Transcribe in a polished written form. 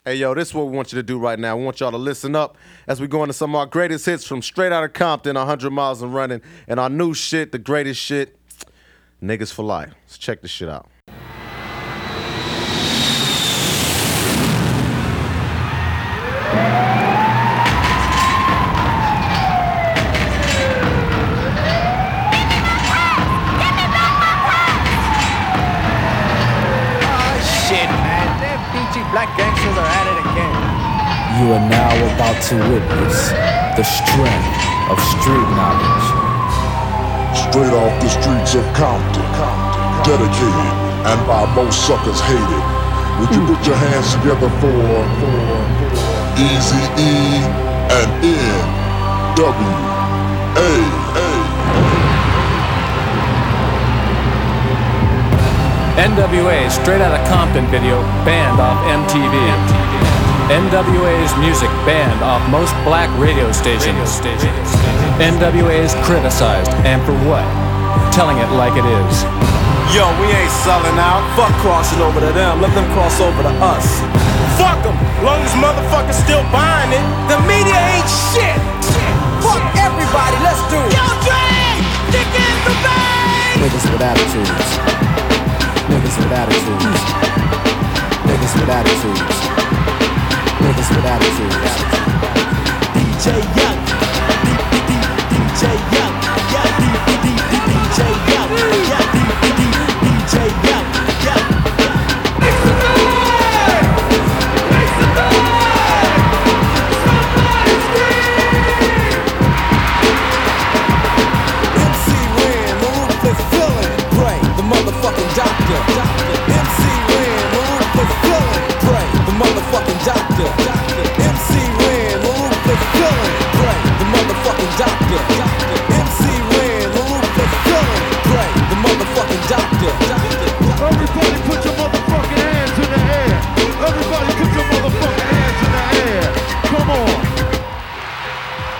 Hey, yo, this is what we want you to do right now. We want y'all to listen up as we go into some of our greatest hits from Straight Outta Compton, 100 Miles and Running, and our new shit, the greatest shit, Niggas for Life. Let's check this shit out. Black gangsters are at it again. You are now about to witness the strength of street knowledge. Straight off the streets of Compton, dedicated and by most suckers hated. Would you put your hands together for Eazy-E and N.W.A. NWA's Straight Outta Compton video banned off MTV. NWA's music banned off most black radio stations. NWA's criticized, and for what? Telling it like it is. Yo, we ain't selling out. Fuck crossing over to them. Let them cross over to us. Fuck them. Long as motherfuckers still buying it, the media ain't shit. Fuck everybody. Let's do it. Yo, Dre! Dick in the bag! Niggas with attitudes. Niggas with attitudes. Niggas with attitudes. Niggas with attitudes. DJ Young. DJ Young. DJ Young. DJ Young. MC Ren, the ruthless villain, Pray, the motherfucking doctor. MC Ren, the ruthless villain, Pray, the motherfucking doctor.